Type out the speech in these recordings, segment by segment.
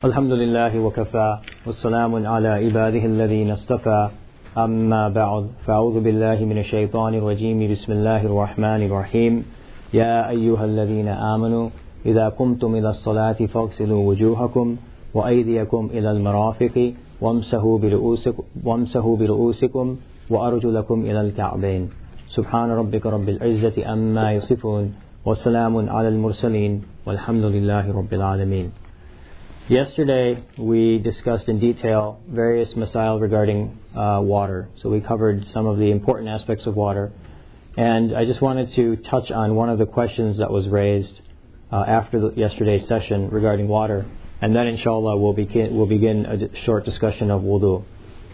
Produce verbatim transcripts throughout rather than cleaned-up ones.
الحمد لله وكفى والسلام على عباده الذين اصطفى أما بعد فأعوذ بالله من الشيطان الرجيم بسم الله الرحمن الرحيم يا أيها الذين آمنوا إذا قمتم إلى الصلاة فاغسلوا وجوهكم وأيديكم إلى المرافق وامسحوا برؤوسكم, وامسحوا برؤوسكم وأرجلكم إلى الكعبين سبحان ربك رب العزة أما يصفون وسلام على المرسلين والحمد لله رب العالمين. Yesterday we discussed in detail various masail regarding uh, water. So we covered some of the important aspects of water. And I just wanted to touch on one of the questions that was raised uh, after the, yesterday's session regarding water. And then inshallah we'll begin, we'll begin a d- short discussion of wudu.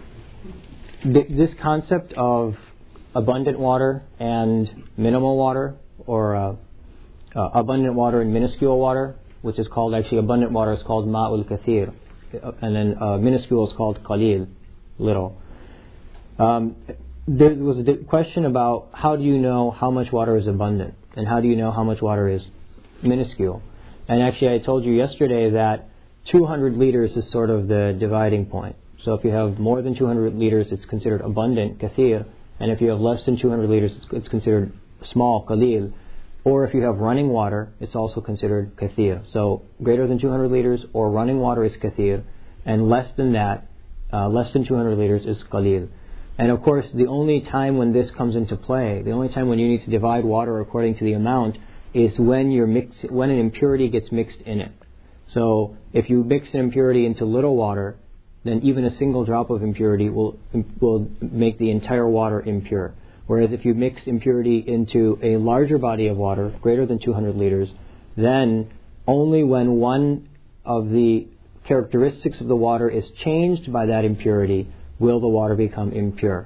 Th- this concept of abundant water and minimal water, or uh, uh, abundant water and minuscule water, which is called, actually abundant water is called ma'ul kathir, and then uh, minuscule is called qalil, little. Um, there was a question about how do you know how much water is abundant, and how do you know how much water is minuscule. And actually I told you yesterday that two hundred liters is sort of the dividing point. So if you have more than two hundred liters, it's considered abundant, kathir, and if you have less than two hundred liters, it's, it's considered small, qalil. Or if you have running water, it's also considered kathir. So greater than two hundred liters or running water is kathir, and less than that, uh, less than two hundred liters is qalil. And of course, the only time when this comes into play, the only time when you need to divide water according to the amount, is when you're mix, when an impurity gets mixed in it. So if you mix an impurity into little water, then even a single drop of impurity will will make the entire water impure. Whereas if you mix impurity into a larger body of water, greater than two hundred liters, then only when one of the characteristics of the water is changed by that impurity will the water become impure.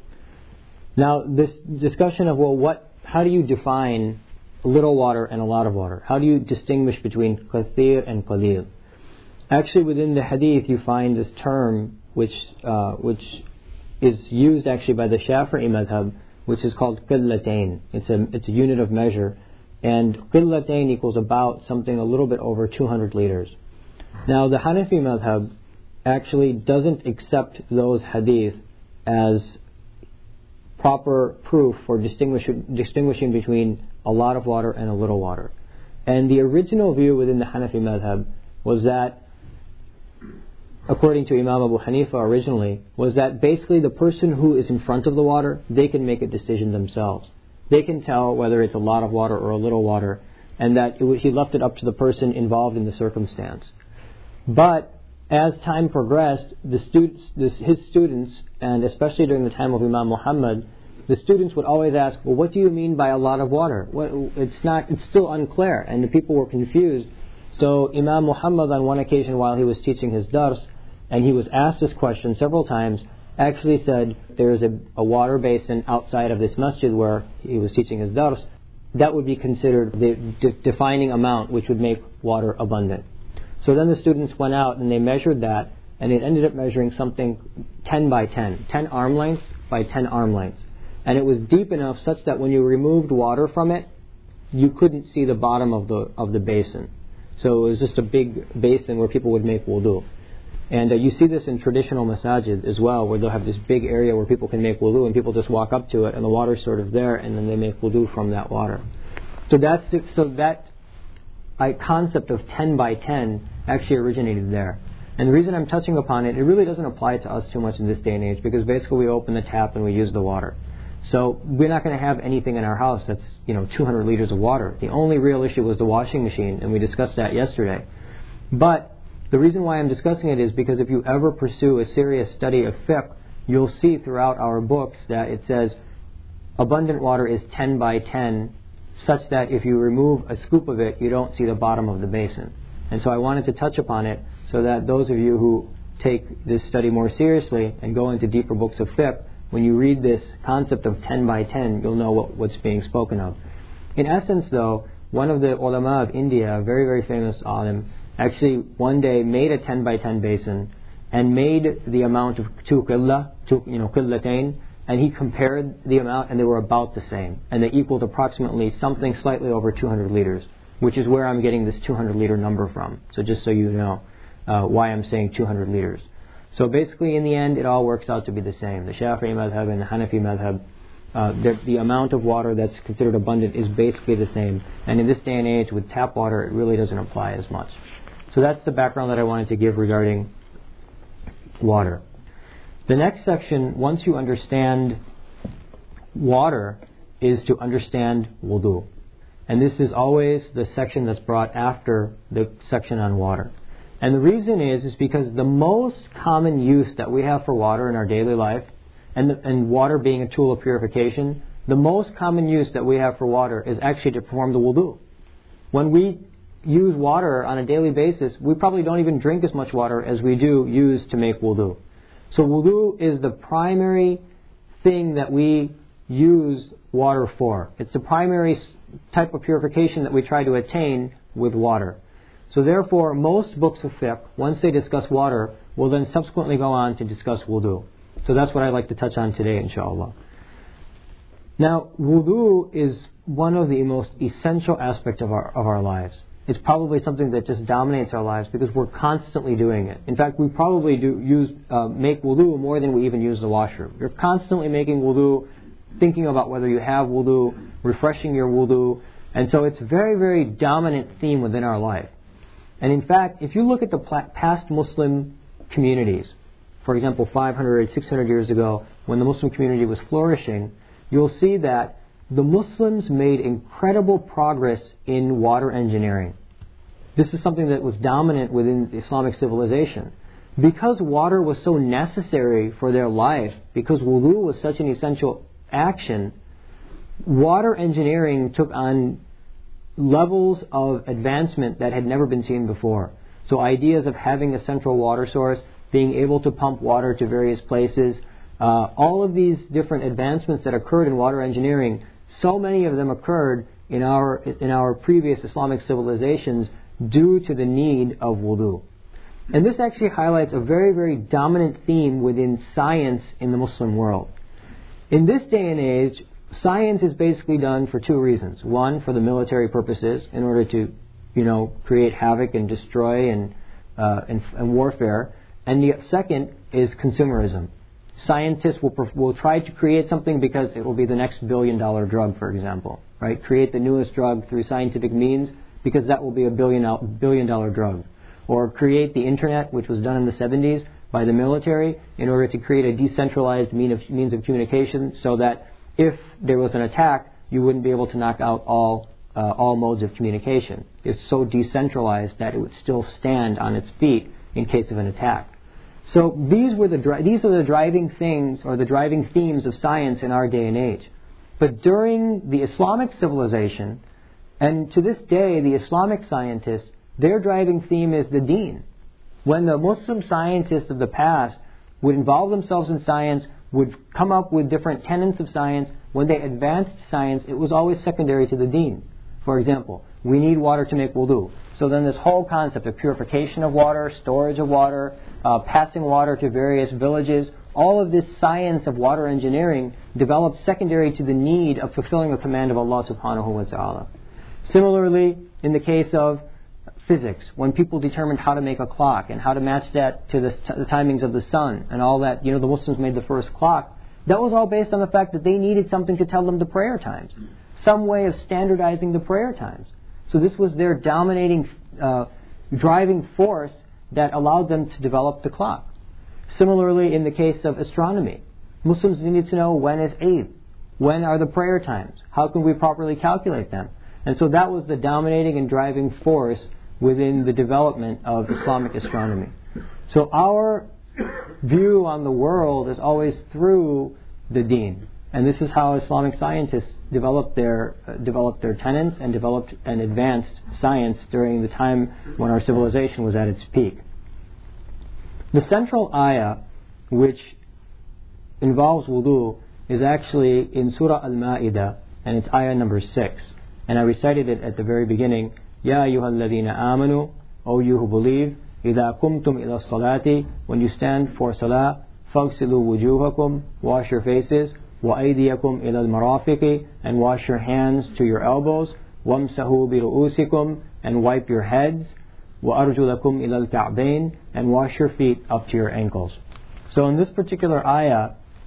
Now, this discussion of, well, what, how do you define little water and a lot of water? How do you distinguish between kathir and qalil? Actually, within the hadith, you find this term which uh, which is used actually by the Shafi'i madhab, which is called qillatain. It's a it's a unit of measure, and qillatain equals about something a little bit over two hundred liters. Now, the Hanafi madhab actually doesn't accept those hadith as proper proof for distinguish, distinguishing between a lot of water and a little water. And the original view within the Hanafi madhab was that, according to Imam Abu Hanifa originally, was that basically the person who is in front of the water, they can make a decision themselves. They can tell whether it's a lot of water or a little water, and that it was, he left it up to the person involved in the circumstance. But as time progressed, the students, this, his students, and especially during the time of Imam Muhammad, the students would always ask, well, what do you mean by a lot of water? What, it's not, it's still unclear, and the people were confused. So Imam Muhammad, on one occasion while he was teaching his dars, and he was asked this question several times, actually said there is a, a water basin outside of this masjid where he was teaching his dars. That would be considered the de- defining amount which would make water abundant. So then the students went out and they measured that, and it ended up measuring something ten by ten, ten arm lengths by ten arm lengths. And it was deep enough such that when you removed water from it, you couldn't see the bottom of the of the basin. So it was just a big basin where people would make wudu. And uh, you see this in traditional masajid as well, where they'll have this big area where people can make wudu, and people just walk up to it, and the water's sort of there, and then they make wudu from that water. So that's the, so that uh, concept of ten by ten actually originated there. And the reason I'm touching upon it, it really doesn't apply to us too much in this day and age, because basically we open the tap and we use the water. So we're not going to have anything in our house that's, you know, two hundred liters of water. The only real issue was the washing machine, and we discussed that yesterday. But the reason why I'm discussing it is because if you ever pursue a serious study of fiqh, you'll see throughout our books that it says abundant water is ten by ten, such that if you remove a scoop of it, you don't see the bottom of the basin. And so I wanted to touch upon it so that those of you who take this study more seriously and go into deeper books of fiqh, when you read this concept of ten by ten, you'll know what, what's being spoken of. In essence, though, one of the ulama of India, a very, very famous alim, actually one day made a ten by ten basin and made the amount of two qillah, two, you know, qillatain, and he compared the amount, and they were about the same. And they equaled approximately something slightly over two hundred liters, which is where I'm getting this two hundred liter number from. So just so you know. uh, why I'm saying two hundred liters. So basically, in the end, it all works out to be the same. The Shafi'i madhab and the Hanafi madhab, uh, the, the amount of water that's considered abundant is basically the same. And in this day and age, with tap water, it really doesn't apply as much. So that's the background that I wanted to give regarding water. The next section, once you understand water, is to understand wudu. And this is always the section that's brought after the section on water. And the reason is, is because the most common use that we have for water in our daily life, and, the, and water being a tool of purification, the most common use that we have for water is actually to perform the wudu. When we use water on a daily basis, we probably don't even drink as much water as we do use to make wudu. So wudu is the primary thing that we use water for. It's the primary type of purification that we try to attain with water. So therefore, most books of fiqh, once they discuss water, will then subsequently go on to discuss wudu. So that's what I'd like to touch on today, inshallah. Now, wudu is one of the most essential aspects of our, of our lives. It's probably something that just dominates our lives because we're constantly doing it. In fact, we probably do use uh, make wudu more than we even use the washroom. You're constantly making wudu, thinking about whether you have wudu, refreshing your wudu. And so it's a very, very dominant theme within our life. And in fact, if you look at the past Muslim communities, for example, five hundred, six hundred years ago, when the Muslim community was flourishing, you'll see that the Muslims made incredible progress in water engineering. This is something that was dominant within the Islamic civilization. Because water was so necessary for their life, because wudu was such an essential action, water engineering took on levels of advancement that had never been seen before. So ideas of having a central water source, being able to pump water to various places, uh, all of these different advancements that occurred in water engineering, so many of them occurred in our in our previous Islamic civilizations due to the need of wudu. And this actually highlights a very, very dominant theme within science in the Muslim world. In this day and age, science is basically done for two reasons. One, for the military purposes, in order to, you know, create havoc and destroy and, uh, and, and warfare. And the second is consumerism. Scientists will, will try to create something because it will be the next billion dollar drug, for example. Right? Create the newest drug through scientific means because that will be a billion, billion dollar drug. Or create the internet, which was done in the seventies by the military, in order to create a decentralized mean of, means of communication so that if there was an attack, you wouldn't be able to knock out all uh, all modes of communication. It's so decentralized that it would still stand on its feet in case of an attack. So these were the dri- these are the driving things or the driving themes of science in our day and age. But during the Islamic civilization, and to this day, the Islamic scientists, their driving theme is the deen. When the Muslim scientists of the past would involve themselves in science, would come up with different tenets of science, when they advanced science, it was always secondary to the deen. For example, we need water to make wudu. So then this whole concept of purification of water, storage of water, uh, passing water to various villages, all of this science of water engineering developed secondary to the need of fulfilling a command of Allah subhanahu wa ta'ala. Similarly, in the case of physics, when people determined how to make a clock and how to match that to the, t- the timings of the sun and all that, you know, the Muslims made the first clock, that was all based on the fact that they needed something to tell them the prayer times, some way of standardizing the prayer times. So this was their dominating, uh, driving force that allowed them to develop the clock. Similarly, in the case of astronomy, Muslims needed to know when is Eid, when are the prayer times, how can we properly calculate them. And so that was the dominating and driving force within the development of Islamic astronomy. So our view on the world is always through the deen. And this is how Islamic scientists developed their uh, developed their tenets and developed and advanced science during the time when our civilization was at its peak. The central ayah, which involves wudu, is actually in Surah Al-Ma'idah, and it's ayah number six. And I recited it at the very beginning. Ya ayyuhalladhina amanu, O you who believe, idha kumtum ila salati, when you stand for salah, faghsilu wujuhakum, wash your faces, wa aydiyakum ila al-marafiqi, and wash your hands to your elbows, wamsahu bi ru'usikum, and wipe your heads, وَأَرْجُلَكُمْ إِلَى الْكَعْبَيْنِ, and wash your feet up to your ankles. So in this particular ayah,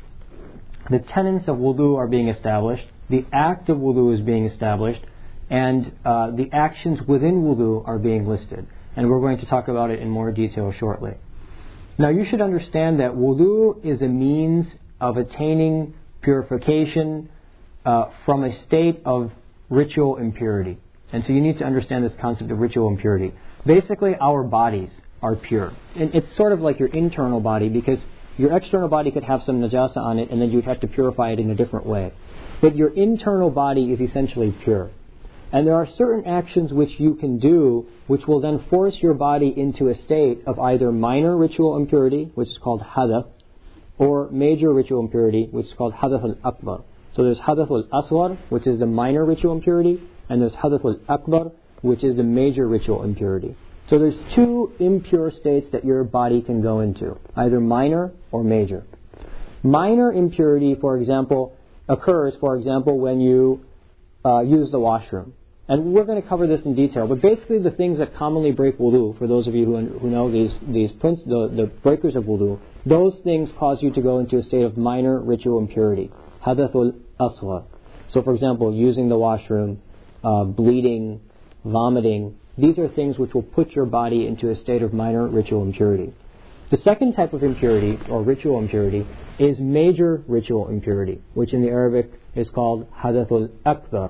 the tenets of wudu are being established, the act of wudu is being established, and uh, the actions within wudu are being listed. And we're going to talk about it in more detail shortly. Now you should understand that wudu is a means of attaining purification uh, from a state of ritual impurity. And so you need to understand this concept of ritual impurity. Basically, our bodies are pure. And it's sort of like your internal body, because your external body could have some najasa on it and then you'd have to purify it in a different way. But your internal body is essentially pure. And there are certain actions which you can do which will then force your body into a state of either minor ritual impurity, which is called hadath, or major ritual impurity, which is called hadath al-akbar. So there's hadath al-asghar, which is the minor ritual impurity, and there's hadath al-akbar, which is the major ritual impurity. So there's two impure states that your body can go into, either minor or major. Minor impurity, for example, occurs, for example, when you uh, use the washroom. And we're going to cover this in detail, but basically the things that commonly break wudu, for those of you who, who know these, these princ- the, the breakers of wudu, those things cause you to go into a state of minor ritual impurity, hadathul asghar. So for example, using the washroom, uh, bleeding, vomiting, these are things which will put your body into a state of minor ritual impurity. The second type of impurity, or ritual impurity, is major ritual impurity, which in the Arabic is called hadathul akbar.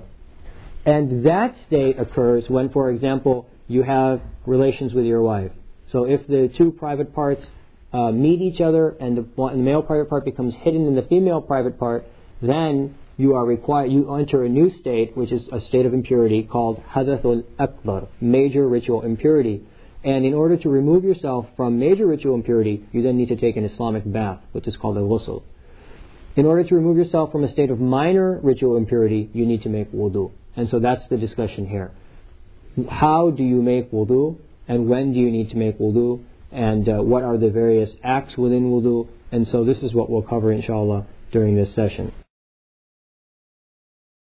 And that state occurs when, for example, you have relations with your wife. So if the two private parts uh, meet each other and the, and the male private part becomes hidden in the female private part, then you are required, you enter a new state, which is a state of impurity called hadathul akbar, major ritual impurity. And in order to remove yourself from major ritual impurity, you then need to take an Islamic bath, which is called a ghusl. In order to remove yourself from a state of minor ritual impurity, you need to make wudu. And so that's the discussion here. How do you make wudu? And when do you need to make wudu? And uh, what are the various acts within wudu? And so this is what we'll cover, inshallah, during this session.